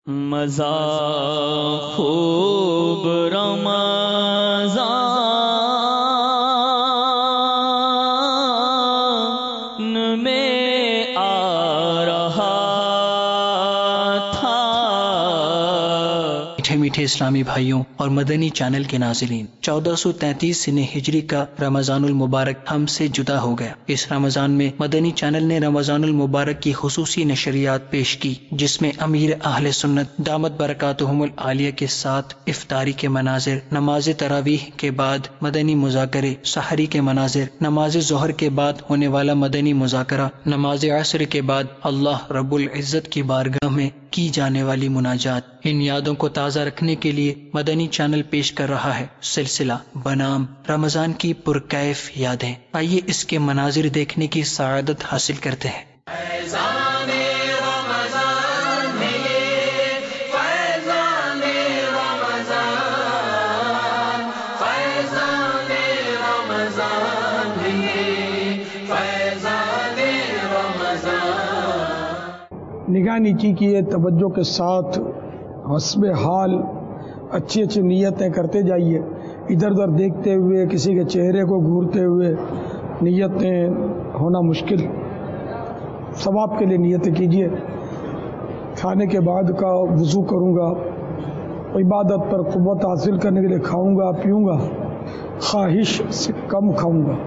مزہ خوب رمضان میں آ رہا تھا۔ میٹھے میٹھے اسلامی بھائیوں اور مدنی چینل کے ناظرین، 1433 سن ہجری کا رمضان المبارک ہم سے جدا ہو گیا۔ اس رمضان میں مدنی چینل نے رمضان المبارک کی خصوصی نشریات پیش کی، جس میں امیر اہل سنت دامت برکاتہم العالیہ کے ساتھ افطاری کے مناظر، نماز تراویح کے بعد مدنی مذاکرے، سحری کے مناظر، نماز ظہر کے بعد ہونے والا مدنی مذاکرہ، نماز عصر کے بعد اللہ رب العزت کی بارگاہ میں کی جانے والی مناجات۔ ان یادوں کو تازہ رکھنے کے لیے مدنی چینل پیش کر رہا ہے سلسلہ بنام رمضان کی پرکیف یادیں۔ آئیے اس کے مناظر دیکھنے کی سعادت حاصل کرتے ہیں۔ نگاہ نیچی کیے توجہ کے ساتھ حسب حال اچھی اچھی نیتیں کرتے جائیے، ادھر ادھر دیکھتے ہوئے کسی کے چہرے کو گھورتے ہوئے نیتیں ہونا مشکل۔ ثواب کے لیے نیتیں کیجیے۔ کھانے کے بعد کا وضو کروں گا، عبادت پر قوت حاصل کرنے کے لیے کھاؤں گا پیوں گا، خواہش سے کم کھاؤں گا،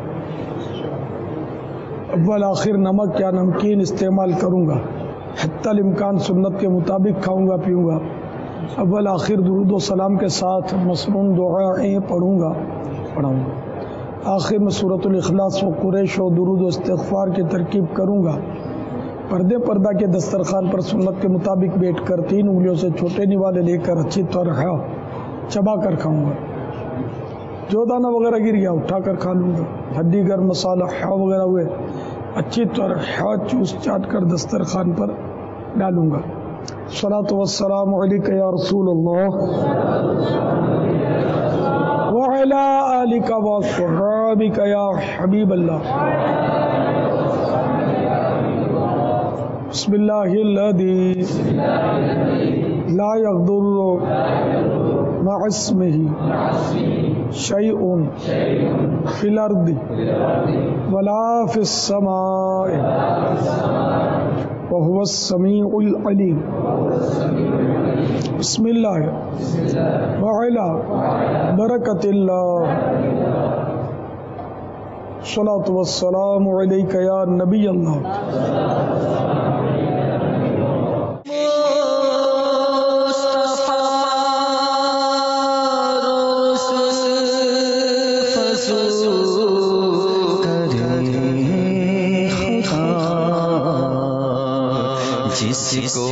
اول آخر نمک یا نمکین استعمال کروں گا، حتی الامکان سنت کے مطابق کھاؤں گا پیوں گا، اول آخر درود و سلام کے ساتھ مسنون دعائیں پڑھاؤں گا، آخر میں سورۃ الاخلاص و قریش و درود و استغفار کی ترکیب کروں گا، پردہ کے دسترخوان پر سنت کے مطابق بیٹھ کر 3 انگلیوں سے چھوٹے نوالے لے کر اچھی طرح چبا کر کھاؤں گا، جو دانہ وغیرہ گر گیا اٹھا کر کھا لوں گا، ہڈی گر مسالہ وغیرہ ہوئے اچھی طرح چوس چاٹ کر دسترخوان پر ڈالوں گا۔ صلاۃ والسلام علیک یا رسول اللہ وعلی آلک وصحابک یا حبیب اللہ۔ بسم اللہ الذی لا یضر مع اسمہ شیء فی الارض ولا فی السماء وهو السمیع العلیم۔ بسم اللہ وعلی برکت اللہ۔ صلاۃ والسلام علیک یا نبی اللہ۔ جس کو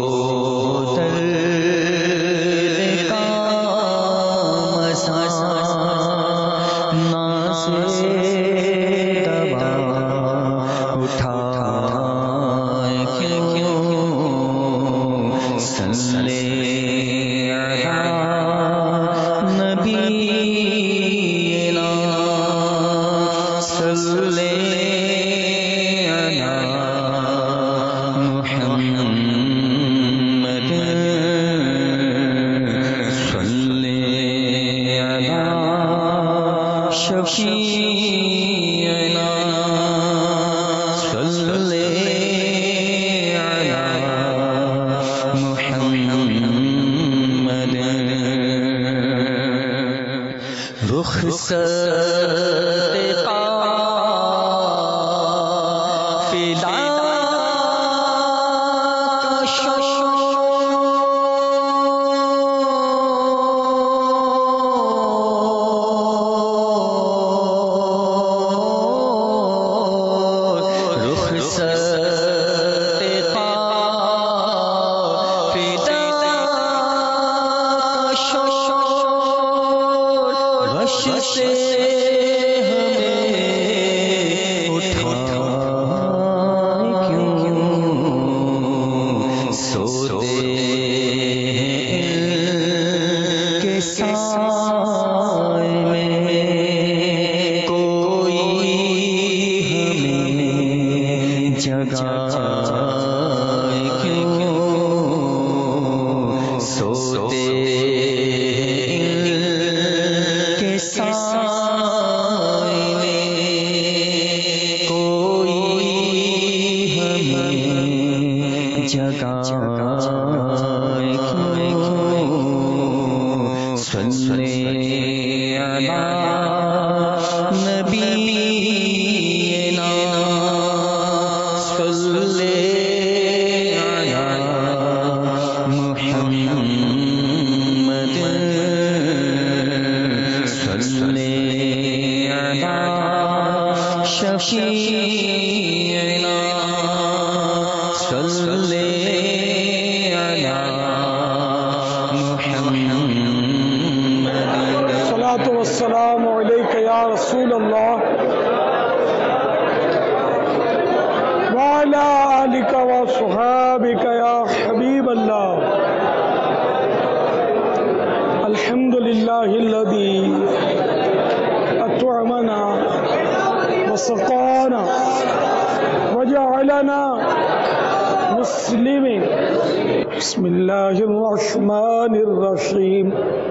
درد کا مسئلہ سے دبا اٹھا کیوں صلی علی نبینا صلی شفیعنا صلی علی محمد۔ رخصت قافلہ سے ہمیں الحمد لله الذي أطعمنا وسقانا وجعلنا مسلمين. بسم الله الرحمن الرحيم.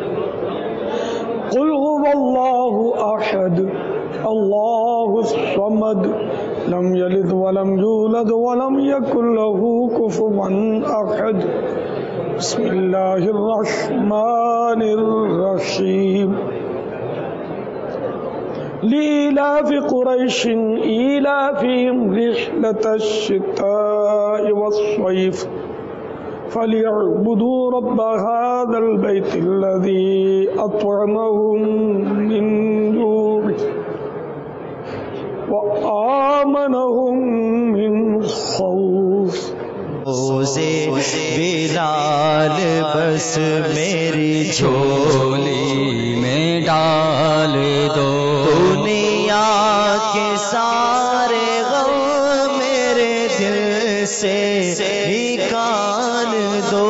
قل هو الله أحد الله الصمد لم يلد ولم يولد ولم يكن له كفوا أحد. بسم الله الرحمن الرحيم. لإيلاف قريش إيلافهم رحلة الشتاء والصيف فليعبدوا رب هذا البيت الذي أطعمهم من جوع وآمنهم من خوف. روزے بلال بس میری جھولی میں ڈال دو، دنیا کے سارے غم میرے دل سے نکال دو.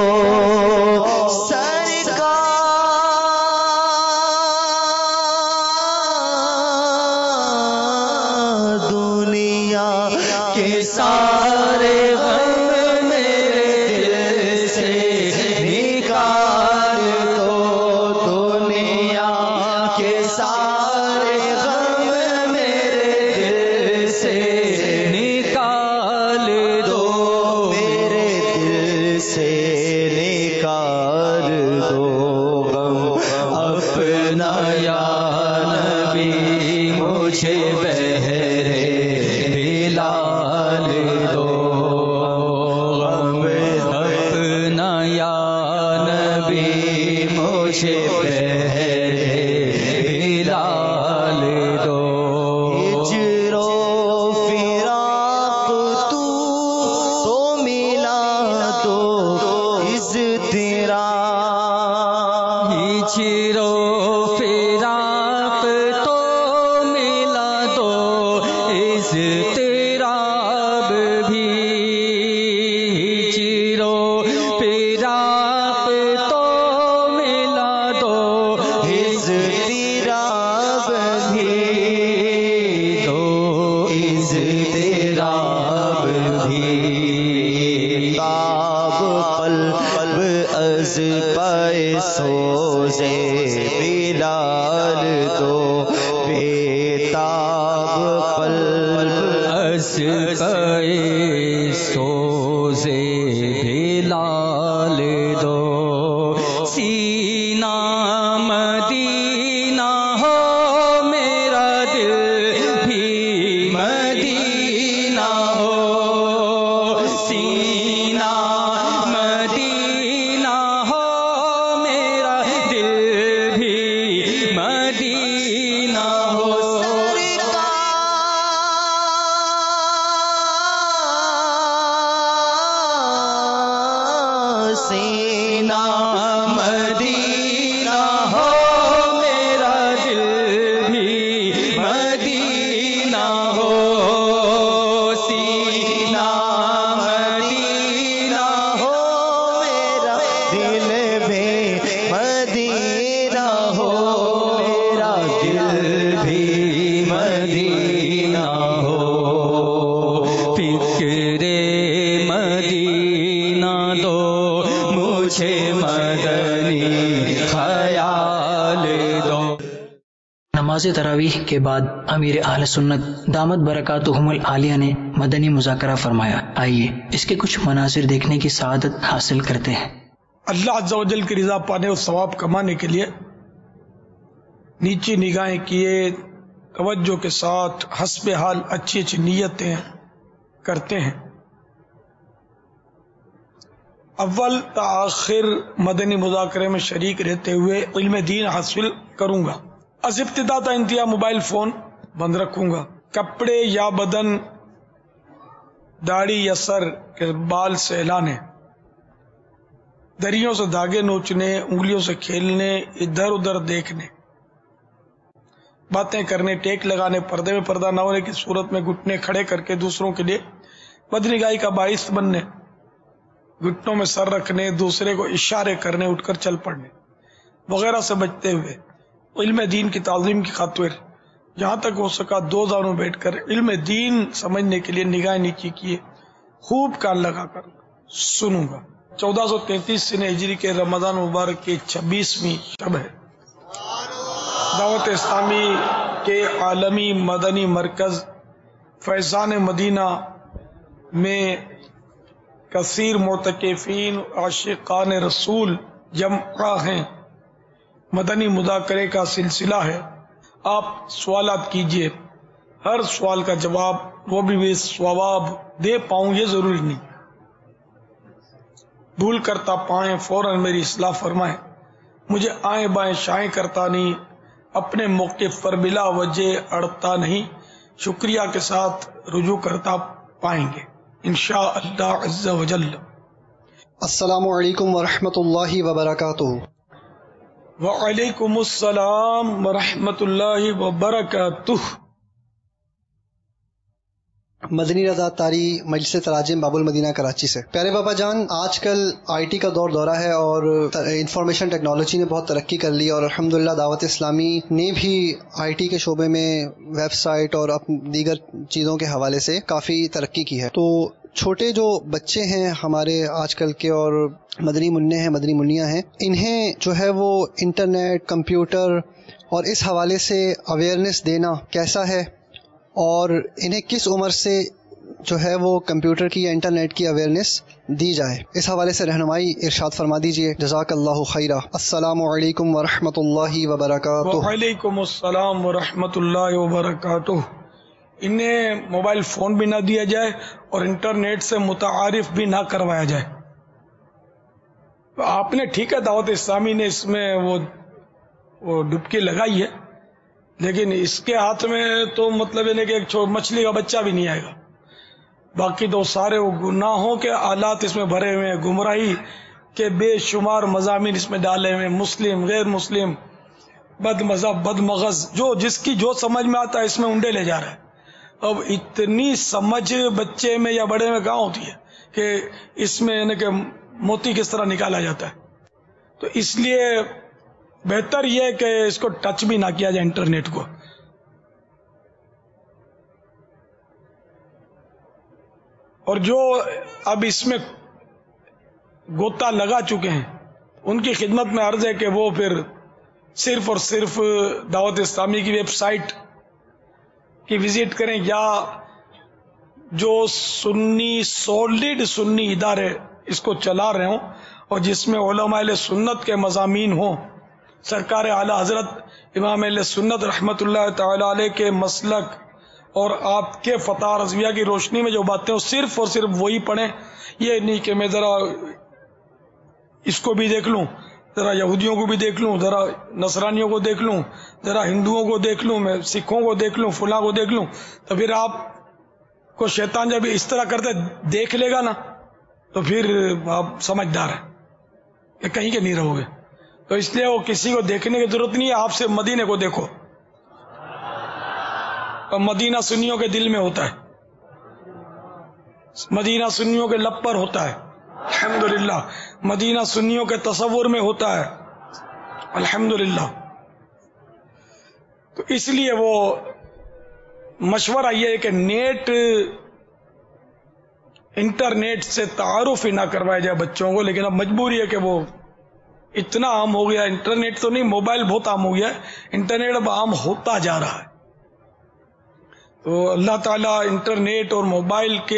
سرکار دنیا کے سارے غم میرے دل سے نکال دو، دنیا کے سارے غم میرے دل سے نکال دو، میرے دل سے نکال دو غم اپنا یا نبی مجھے بہرے بلال دو. غم اپنا یا نبی مجھے بہرے بلال دو. ہجر و فراق تو ملا تو اضطراب، ہجر و فراق تو ملا تو اضطراب بھی، ہجر و فراق تو ملا تو اضطراب بھی، تو اضطراب بھی. تاب قلب از پائے سوزے بلال دو، بےتاب قلب از پائے سوزے بلال دو. سینہ مدینہ ہو میرا دل بھی مدینہ ہو، سینہ مدینہ ہو میرا دل بھی مدینہ ہو. سینہ مدینہ ہو میرا دل بھی مدینہ ہو، سینہ مدینہ ہو میرا دل بھی مدینہ ہو، میرا دل بھی مدینہ ہو. فکر مدینہ دو مجھے مدنی خیال دو. نماز تراویح کے بعد امیر اہل سنت دامت برکاتہم العالیہ نے مدنی مذاکرہ فرمایا. آئیے اس کے کچھ مناظر دیکھنے کی سعادت حاصل کرتے ہیں. اللہ عز و جل کی رضا پانے اور ثواب کمانے کے لیے نیچی نگاہیں کیے توجہ کے ساتھ حسب حال اچھی اچھی نیتیں کرتے ہیں. اول تا آخر مدنی مذاکرے میں شریک رہتے ہوئے علم دین حاصل کروں گا. از ابتدا تا انتہا موبائل فون بند رکھوں گا. کپڑے یا بدن داڑھی یا سر کے بال سے ہلانے، دریوں سے دھاگے نوچنے، انگلیوں سے کھیلنے، ادھر ادھر دیکھنے، باتیں کرنے، ٹیک لگانے، پردے میں پردہ نہ ہونے کی صورت میں گھٹنے کھڑے کر کے دوسروں کے لیے بدنگاہی کا باعث بننے، گھٹنوں میں سر رکھنے، دوسرے کو اشارے کرنے، اٹھ کر چل پڑنے، وغیرہ سے بچتے ہوئے علم دین کی تعظیم کی خاطر جہاں تک ہو سکا دو زانوں بیٹھ کر علم دین سمجھنے کے لیے نگاہ نیچی کیے خوب کان لگا کر سنوں گا۔ 1433 سن ہجری کے رمضان مبارک کی 26ویں شب ہے۔ دعوت اسلامی کے عالمی مدنی مرکز فیضان مدینہ میں کثیر معتکفین عاشقان رسول جمع ہیں۔ مدنی مذاکرے کا سلسلہ ہے۔ آپ سوالات کیجئے، ہر سوال کا جواب وہ بھی ثواب دے پاؤں یہ ضروری نہیں، بھول کرتا پائیں فوراً میری اصلاح فرمائیں، مجھے آئیں بائیں شائیں کرتا نہیں، اپنے موقف پر بلا وجہ اڑتا نہیں، شکریہ کے ساتھ رجوع کرتا پائیں گے انشاءاللہ عز و جل۔ السلام علیکم ورحمۃ اللہ وبرکاتہ۔ وعلیکم السلام ورحمۃ اللہ وبرکاتہ۔ مدنی رضا طاری، مجلس تراجم باب المدینہ کراچی سے۔ پیارے بابا جان، آج کل آئی ٹی کا دور دورہ ہے اور انفارمیشن ٹیکنالوجی نے بہت ترقی کر لی، اور الحمدللہ دعوت اسلامی نے بھی آئی ٹی کے شعبے میں ویب سائٹ اور دیگر چیزوں کے حوالے سے کافی ترقی کی ہے۔ تو چھوٹے جو بچے ہیں ہمارے آج کل کے اور مدنی منع ہیں، مدنی منیاں ہیں، انہیں جو ہے وہ انٹرنیٹ، کمپیوٹر اور اس حوالے سے اویئرنیس دینا کیسا ہے، اور انہیں کس عمر سے جو ہے وہ کمپیوٹر کی یا انٹرنیٹ کی اویئرنیس دی جائے، اس حوالے سے رہنمائی ارشاد فرما دیجیے، جزاک اللہ خیرہ۔ السلام علیکم ورحمۃ اللہ وبرکاتہ۔ وعلیکم السلام ورحمۃ اللہ وبرکاتہ۔ انہیں موبائل فون بھی نہ دیا جائے اور انٹرنیٹ سے متعارف بھی نہ کروایا جائے۔ آپ نے ٹھیک ہے، دعوت اسلامی نے اس میں وہ ڈبکی لگائی ہے، لیکن اس کے ہاتھ میں تو مطلب کہ ایک مچھلی کا بچہ بھی نہیں آئے گا، باقی تو سارے وہ گناہوں کے آلات اس میں بھرے ہوئے ہیں، گمراہی کے بے شمار مضامین اس میں ڈالے ہوئے، مسلم غیر مسلم، بد مذہب بد مغز، جو جس کی جو سمجھ میں آتا ہے اس میں انڈے لے جا رہا ہے۔ اب اتنی سمجھ بچے میں یا بڑے میں کہاں ہوتی ہے کہ اس میں یعنی کہ موتی کس طرح نکالا جاتا ہے۔ تو اس لیے بہتر یہ کہ اس کو ٹچ بھی نہ کیا جائے انٹرنیٹ کو۔ اور جو اب اس میں گوتا لگا چکے ہیں ان کی خدمت میں عرض ہے کہ وہ پھر صرف اور صرف دعوت اسلامی کی ویب سائٹ کی وزٹ کریں، یا جو سولیڈ سنی ادارے اس کو چلا رہے ہوں اور جس میں علماء اہل سنت کے مضامین ہوں، سرکار اعلی حضرت امام اہل سنت رحمت اللہ تعالی علیہ کے مسلک اور آپ کے فتح رضویہ کی روشنی میں جو باتیں ہوں صرف اور صرف وہی پڑھیں۔ یہ نہیں کہ میں ذرا اس کو بھی دیکھ لوں، ذرا یہودیوں کو بھی دیکھ لوں، ذرا نصرانیوں کو دیکھ لوں، ذرا ہندوؤں کو دیکھ لوں، میں سکھوں کو دیکھ لوں، فلاں کو دیکھ لوں، تو پھر آپ کو شیطان جب اس طرح کرتے دیکھ لے گا نا تو پھر آپ سمجھدار ہیں کہ کہیں کے نہیں رہو گے۔ تو اس لیے وہ کسی کو دیکھنے کی ضرورت نہیں ہے، آپ سے مدینے کو دیکھو، اور مدینہ سنیوں کے دل میں ہوتا ہے، مدینہ سنیوں کے لب پر ہوتا ہے، الحمدللہ مدینہ سنیوں کے تصور میں ہوتا ہے، الحمدللہ۔ تو اس لیے وہ مشورہ یہ ہے کہ انٹرنیٹ سے تعارف ہی نہ کروایا جائے بچوں کو، لیکن اب مجبوری ہے کہ وہ اتنا عام ہو گیا، انٹرنیٹ تو نہیں، موبائل بہت عام ہو گیا ہے، انٹرنیٹ اب عام ہوتا جا رہا ہے۔ تو اللہ تعالیٰ انٹرنیٹ اور موبائل کے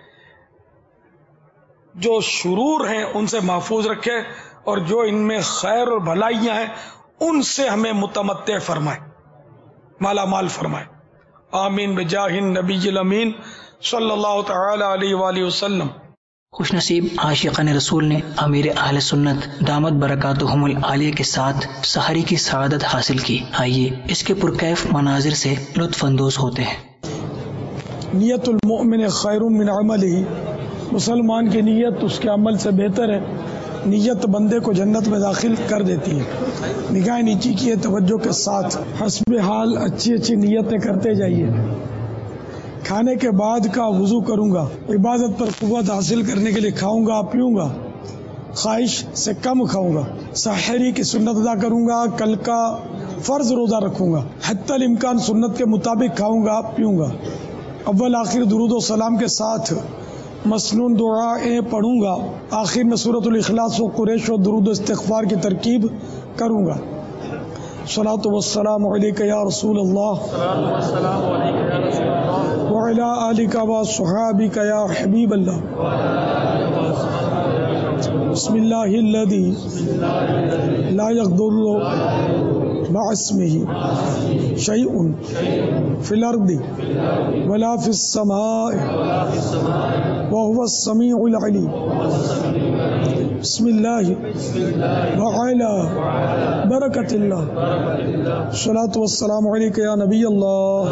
جو شرور ہیں ان سے محفوظ رکھے، اور جو ان میں خیر اور بھلائیاں ہیں ان سے ہمیں متمتع فرمائے، مالا مال فرمائے، آمین بجاہ النبی الامین صلی اللہ تعالی علیہ وآلہ وسلم۔ خوش نصیب عاشقان رسول نے امیر اہل سنت دامت برکاتہم العالیہ کے ساتھ سحری کی سعادت حاصل کی۔ آئیے اس کے پرکیف مناظر سے لطف اندوز ہوتے ہیں۔ نیت المؤمن خیر من عملہ، مسلمان کی نیت اس کے عمل سے بہتر ہے۔ نیت بندے کو جنت میں داخل کر دیتی ہے۔ نگاہ نیچی کی توجہ کے ساتھ حسب حال اچھی اچھی نیتیں کرتے جائیے۔ کھانے کے بعد کا وضو کروں گا، عبادت پر قوت حاصل کرنے کے لیے کھاؤں گا پیوں گا، خواہش سے کم کھاؤں گا، سحری کی سنت ادا کروں گا، کل کا فرض روزہ رکھوں گا، حتی الامکان سنت کے مطابق کھاؤں گا پیوں گا، اول آخر درود و سلام کے ساتھ مسنون دعائیں پڑھوں گا، آخر میں سورۃ الاخلاص و قریش و درود و استغفار کی ترکیب کروں گا۔ صلاۃ والسلام علیک یا رسول اللہ وعلی آلک و صحابک یا حبیب اللہ۔ بسم اللہ الذی لا یضر مع اسمہ شیء فی الارض ولا فی السماء وهو السمیع العلیم۔ بسم اللہ وعلی برکت اللہ۔ صلاۃ والسلام علیک یا نبی اللہ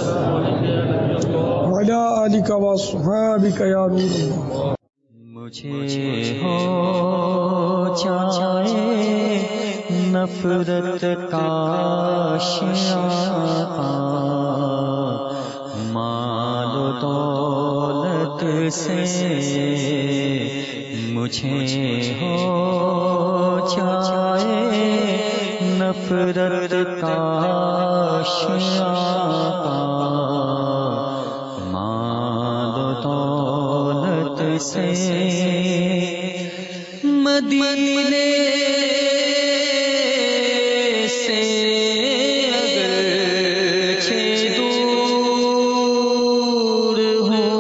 وعلی آلک و صحابک یا نور اللہ۔ مجھے ہو جائے نفرت کا شیعہ، مال و دولت سے مجھے ہو جائے نفرت کا شیعہ، مال و دولت سے مدینے سے اگرچہ دور ہوں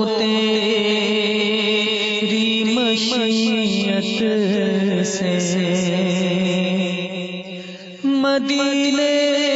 تیری مشیت سے، مدینے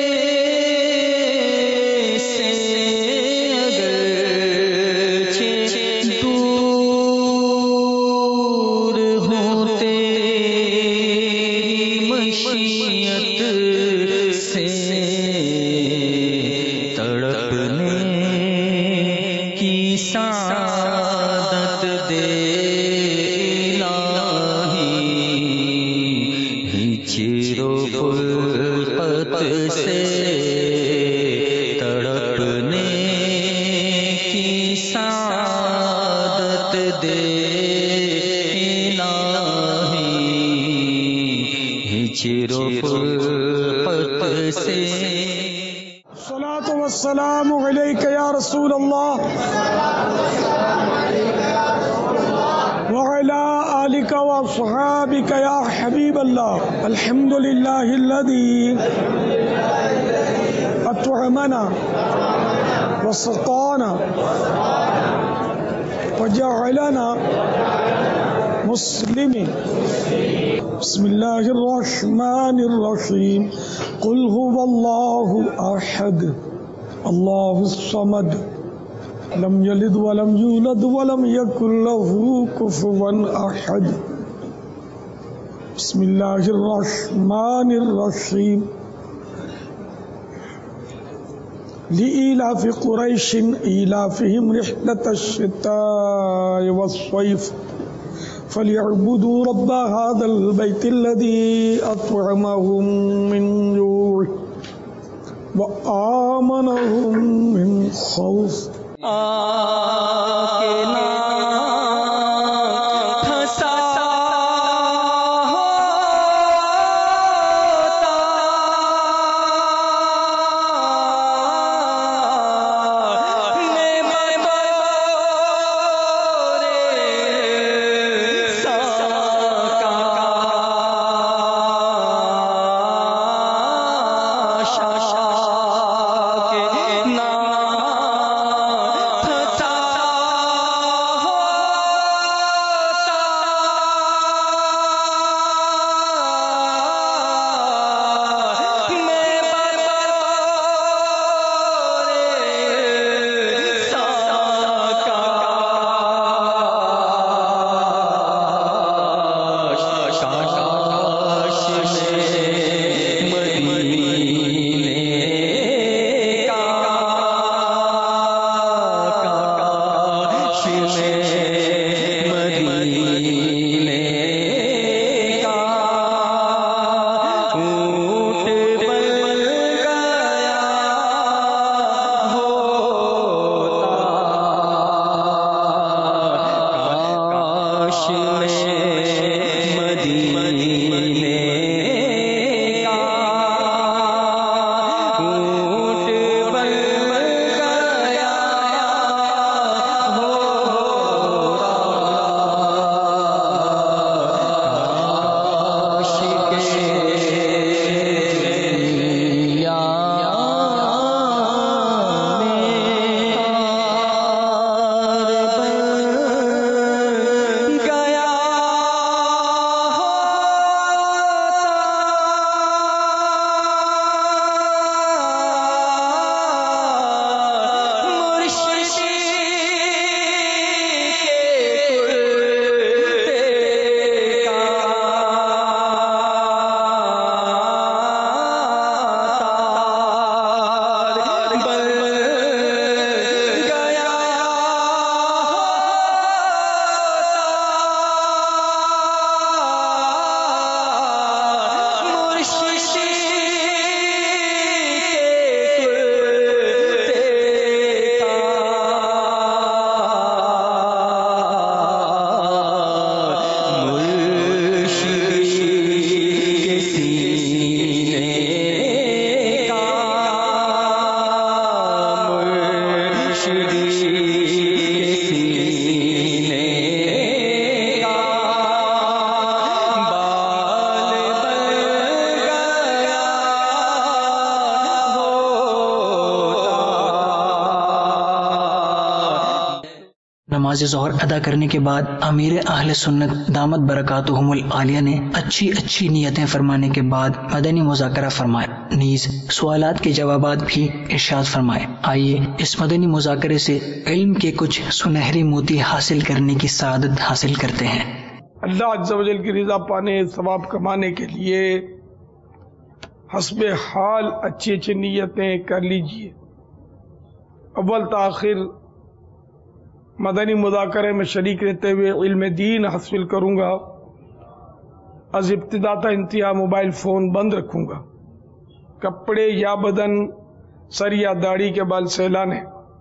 الصلاۃ والسلام علیک یا رسول اللہ وعلی آلک وصحابک یا حبیب اللہ۔ الحمد للہ الذی اطعمنا وسقانا وجعلنا مسلمین۔ بسم اللہ الرحمن الرحیم۔ قل هو اللہ احد اللہ الصمد لم یلد ولم یولد ولم یکن له کفوا احد۔ بسم اللہ الرحمن الرحیم۔ لإيلاف قریش إيلافهم رحلة الشتاء والصيف فليعبدوا رب هذا البيت الذي أطعمهم من جوع وآمنهم من خوف۔ نماز ظہر ادا کرنے کے بعد امیر اہل سنت دامت برکاتہم العالیہ نے اچھی نیتیں فرمانے کے بعد مدنی مذاکرہ فرمایا، نیز سوالات کے جوابات بھی ارشاد فرمائے۔ آئیے اس مدنی مذاکرے سے علم کے کچھ سنہری موتی حاصل کرنے کی سعادت حاصل کرتے ہیں۔ اللہ عز و جل کی رضا پانے، ثواب کمانے کے لیے حسب حال اچھی نیتیں کر لیجئے۔ اول تاخیر مدنی مذاکرے میں شریک رہتے ہوئے علم دین حاصل کروں گا۔ از ابتدا تا انتہا موبائل فون بند رکھوں گا۔ کپڑے یا بدن، سر یا داڑھی کے بال سہلانے،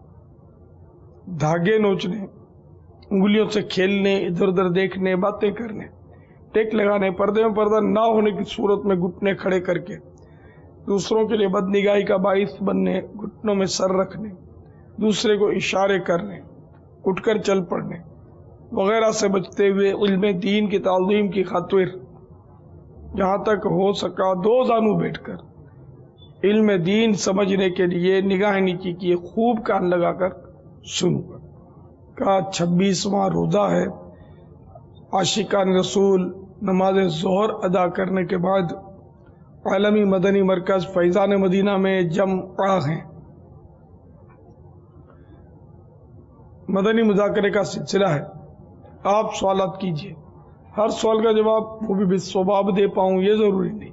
دھاگے نوچنے، انگلیوں سے کھیلنے، ادھر ادھر دیکھنے، باتیں کرنے، ٹیک لگانے، پردے میں پردہ نہ ہونے کی صورت میں گھٹنے کھڑے کر کے دوسروں کے لیے بد نگاہی کا باعث بننے، گھٹنوں میں سر رکھنے، دوسرے کو اشارے کرنے، اٹھ کر چل پڑنے وغیرہ سے بچتے ہوئے علم دین کی تعظیم کی خاطر جہاں تک ہو سکا دو زانو بیٹھ کر علم دین سمجھنے کے لیے نگاہ نیچی کیے خوب کان لگا کر سنوں گا۔ کا 26واں روزہ ہے۔ عاشقان رسول نماز ظہر ادا کرنے کے بعد عالمی مدنی مرکز فیضان مدینہ میں جمع ہیں۔ مدنی مذاکرے کا سلسلہ ہے، آپ سوالات کیجئے، ہر سوال کا جواب وہ بھی بالصواب دے پاؤں یہ ضروری نہیں،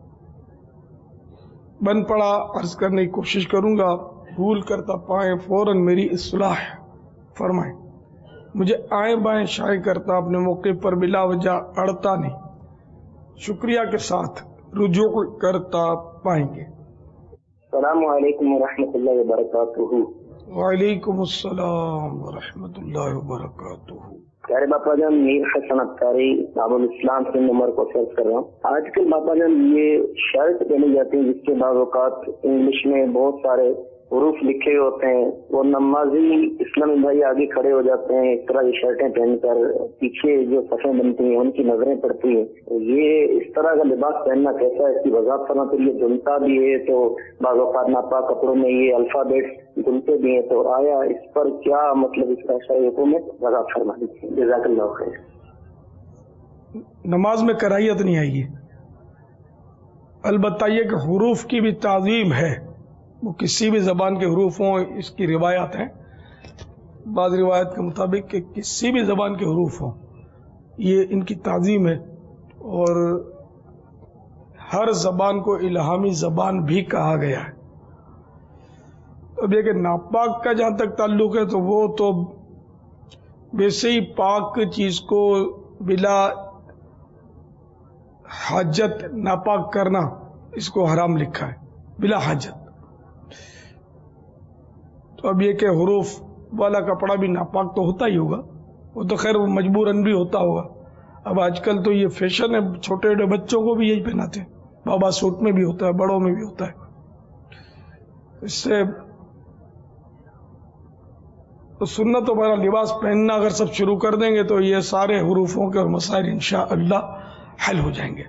بن پڑا عرض کرنے کی کوشش کروں گا، بھول کرتا پائیں فوراً میری اصلاح فرمائیں، مجھے آئیں بائیں شائع کرتا اپنے موقع پر بلا وجہ اڑتا نہیں، شکریہ کے ساتھ رجوع کرتا پائیں گے۔ السلام علیکم ورحمۃ اللہ وبرکاتہ۔ وعلیکم السلام ورحمۃ اللہ وبرکاتہ۔ پیارے باپا جان، میر حسن اتاری باب الاسلام سے نمبر کو سرچ کر رہا ہوں۔ آج کل باپا جان یہ شرط پہنی جاتی ہے جس کے بعض اوقات انگلش میں بہت سارے حروف لکھے ہوتے ہیں، وہ نمازی اسلامی بھائی آگے کھڑے ہو جاتے ہیں اس طرح کی شرٹیں پہن کر، پیچھے جو صفیں بنتی ہیں ان کی نظریں پڑتی ہیں، یہ اس طرح کا لباس پہننا کیسا ہے، اس کی وضاحت کرنا۔ تو یہ دھلتا بھی ہے تو بعض اوقات ناپاک کپڑوں میں یہ الفابیٹس دھلتے بھی ہیں، تو آیا اس پر کیا مطلب اس کا شرعی حکم ہے، وضاحت فرما دیجیے، جزاک اللہ خیر۔ نماز میں کراہیت نہیں آئی ہے، البتہ یہ کہ حروف کی بھی تعظیم ہے، وہ کسی بھی زبان کے حروف ہوں، اس کی روایات ہیں بعض روایت کے مطابق کہ کسی بھی زبان کے حروف ہوں یہ ان کی تعظیم ہے، اور ہر زبان کو الہامی زبان بھی کہا گیا ہے۔ اب یہ کہ ناپاک کا جہاں تک تعلق ہے تو وہ تو ویسے ہی پاک چیز کو بلا حاجت ناپاک کرنا اس کو حرام لکھا ہے بلا حاجت۔ تو اب یہ کہ حروف والا کپڑا بھی ناپاک تو ہوتا ہی ہوگا، وہ تو خیر مجبوراً بھی ہوتا ہوگا، اب آج کل تو یہ فیشن ہے، چھوٹے چھوٹے بچوں کو بھی یہی پہناتے ہیں، بابا سوٹ میں بھی ہوتا ہے، بڑوں میں بھی ہوتا ہے. اس سے تو سنت والا لباس پہننا اگر سب شروع کر دیں گے تو یہ سارے حروفوں کے مسائل انشاءاللہ حل ہو جائیں گے.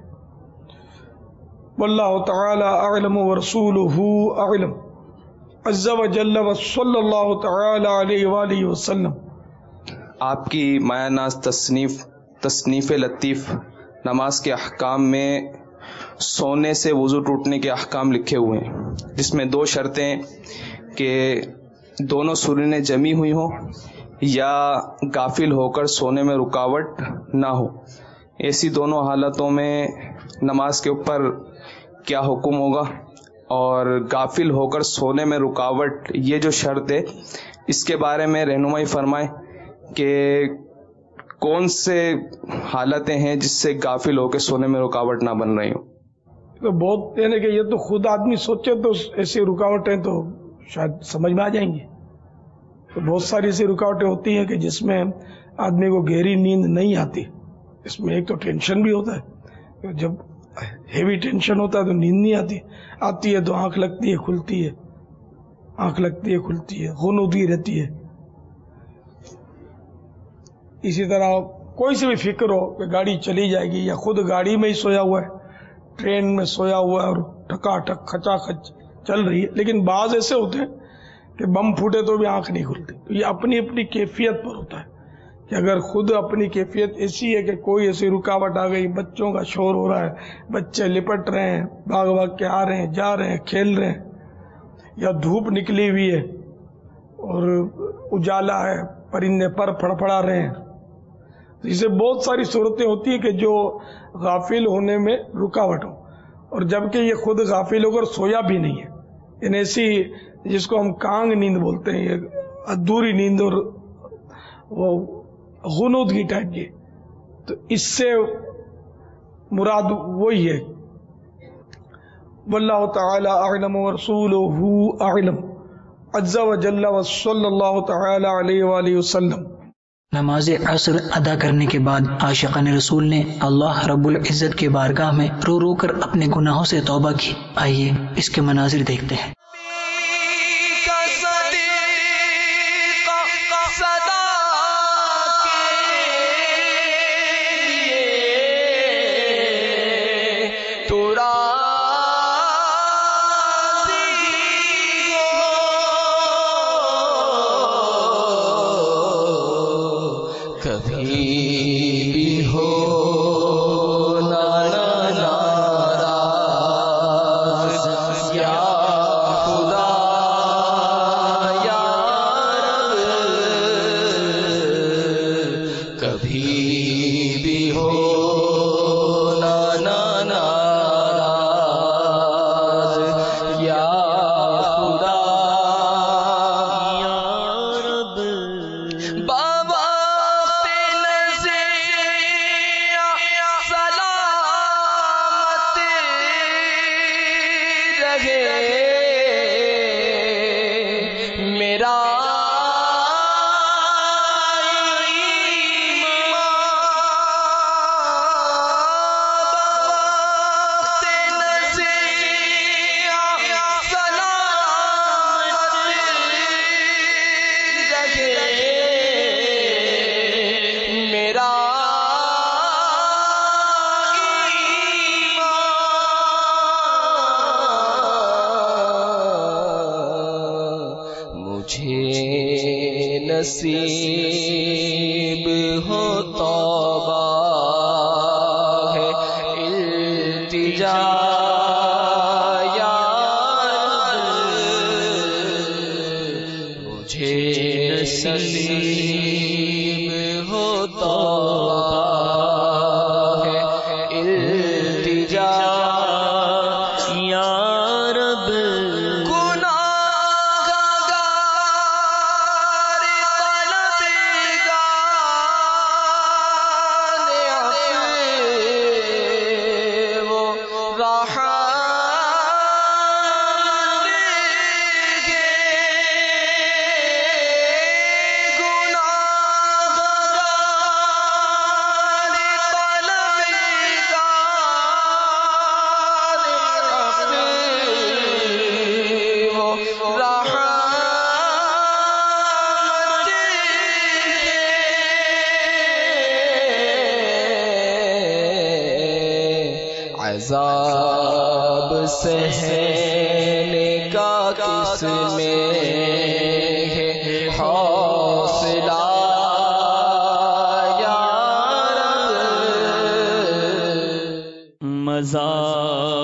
واللہ تعالی اعلم ورسولہ اعلم عز وجل وصلی اللہ تعالی علیہ وآلہ وسلم. آپ کی مایہ ناز تصنیف لطیف نماز کے احکام میں سونے سے وضو ٹوٹنے کے احکام لکھے ہوئے ہیں، جس میں 2 شرطیں کہ دونوں سرنیں جمی ہوئی ہوں یا غافل ہو کر سونے میں رکاوٹ نہ ہو. ایسی دونوں حالتوں میں نماز کے اوپر کیا حکم ہوگا؟ اور غافل ہو کر سونے میں رکاوٹ، یہ جو شرط ہے اس کے بارے میں رہنمائی فرمائیں کہ کون سے حالتیں ہیں جس سے غافل ہو کے سونے میں رکاوٹ نہ بن رہی ہوں. تو بہت یعنی کہ یہ تو خود آدمی سوچے تو ایسی رکاوٹیں تو شاید سمجھ میں آ جائیں گی. تو بہت ساری ایسی رکاوٹیں ہوتی ہیں کہ جس میں آدمی کو گہری نیند نہیں آتی. اس میں ایک تو ٹینشن بھی ہوتا ہے، جب ہیوی ٹینشن ہوتا ہے تو نیند نہیں آتی ہے تو آنکھ لگتی ہے کھلتی ہے، آنکھ لگتی ہے کھلتی ہے، غنودی رہتی ہے. اسی طرح کوئی سی بھی فکر ہو کہ گاڑی چلی جائے گی، یا خود گاڑی میں ہی سویا ہوا ہے، ٹرین میں سویا ہوا ہے اور ٹھکا ٹھک کھچا کھچ چل رہی ہے، لیکن بعض ایسے ہوتے ہیں کہ بم پھوٹے تو بھی آنکھ نہیں کھلتی. تو یہ اپنی اپنی کیفیت پر ہوتا ہے کہ اگر خود اپنی کیفیت ایسی ہے کہ کوئی ایسی رکاوٹ آ گئی، بچوں کا شور ہو رہا ہے، بچے لپٹ رہے ہیں، بھاگ بھاگ کے آ رہے ہیں، جا رہے ہیں، کھیل رہے ہیں، یا دھوپ نکلی ہوئی ہے اور اجالا ہے، پرندے پر پھڑپڑا رہے ہیں، اسے بہت ساری صورتیں ہوتی ہیں کہ جو غافل ہونے میں رکاوٹ ہو. اور جبکہ یہ خود غافل ہو کر سویا بھی نہیں ہے، یعنی ایسی جس کو ہم کانگ نیند بولتے ہیں، یہ ادھوری نیند اور وہ غنودگی ٹائپ کی، تو اس سے مراد وہی ہے. واللہ تعالی اعلم ورسولہ اعلم عز وجل وصلی اللہ تعالی علیہ وآلہ وسلم. نماز عصر ادا کرنے کے بعد عاشقان رسول نے اللہ رب العزت کے بارگاہ میں رو رو کر اپنے گناہوں سے توبہ کی. آئیے اس کے مناظر دیکھتے ہیں. نصیب ہو توبہ ہے التجا یا مجھے نصیب ہو توبہ ہے التجا یا رب. عذاب سہنے کا کس میں ہے حوصلہ یا رب، مزار